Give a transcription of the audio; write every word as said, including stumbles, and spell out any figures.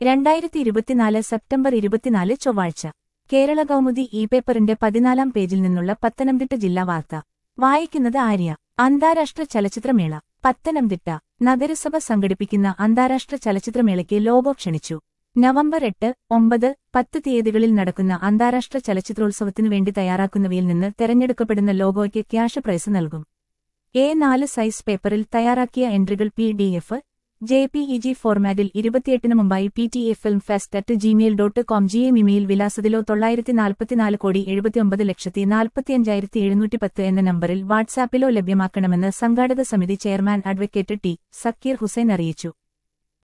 രണ്ടായിരത്തി ഇരുപത്തിനാല് സെപ്റ്റംബർ ഇരുപത്തിനാല് ചൊവ്വാഴ്ച കേരള കൗമുദി ഇ പേപ്പറിന്റെ പതിനാലാം പേജിൽ നിന്നുള്ള പത്തനംതിട്ട ജില്ലാ വാർത്ത വായിക്കുന്നത് ആര്യ. അന്താരാഷ്ട്ര ചലച്ചിത്രമേള പത്തനംതിട്ട. നഗരസഭ സംഘടിപ്പിക്കുന്ന അന്താരാഷ്ട്ര ചലച്ചിത്രമേളയ്ക്ക് ലോഗോ ക്ഷണിച്ചു. നവംബർ എട്ട്, ഒമ്പത്, പത്ത് തീയതികളിൽ നടക്കുന്ന അന്താരാഷ്ട്ര ചലച്ചിത്രോത്സവത്തിനു വേണ്ടി തയ്യാറാക്കുന്നവയിൽ നിന്ന് തെരഞ്ഞെടുക്കപ്പെടുന്ന ലോഗോയ്ക്ക് ക്യാഷ് പ്രൈസ് നൽകും. എ നാല് സൈസ് പേപ്പറിൽ തയ്യാറാക്കിയ എൻട്രികൾ P D F, J P E G ഫോർമാറ്റിൽ ഇരുപത്തിയെട്ടിന് മുമ്പായി P T A film fest at gmail dot com G M email വിലാസത്തിലോ തൊള്ളായിരത്തി നാൽപ്പത്തിനാല് കോടി എഴുപത്തിയൊമ്പത് ലക്ഷത്തി നാൽപ്പത്തിയഞ്ചായിരത്തി എഴുന്നൂറ്റി പത്ത് എന്ന നമ്പറിൽ വാട്സാപ്പിലോ ലഭ്യമാക്കണമെന്ന് സംഘാടക സമിതി chairman advocate T Zakir Hussain അറിയിച്ചു.